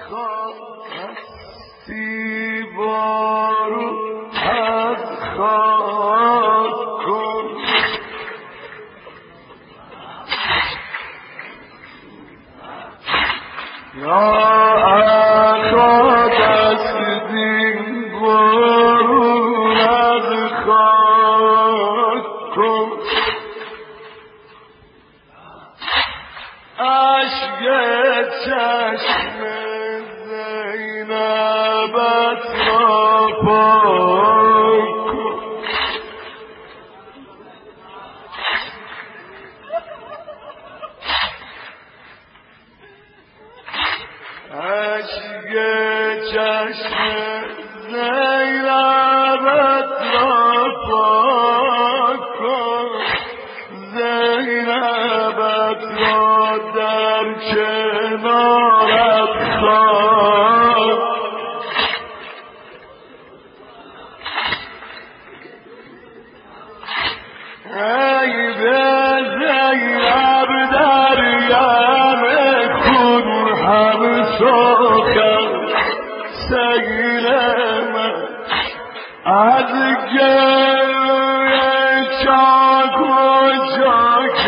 هستی بارو از خاک کن یا اخواد هستی بارو از خاک کن عشق چشم زینبت را پاک کن عشق چشم زینبت را پاک کن زینبت را در کنارت خواهد ای به زینب در یم خون هم سخن سیل من از گل چاک و چاک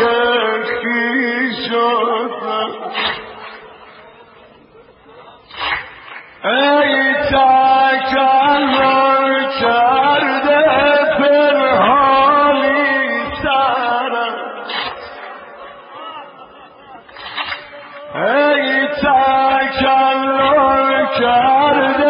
ای تکلم کرده پنهانی سرم ای تکلم کرده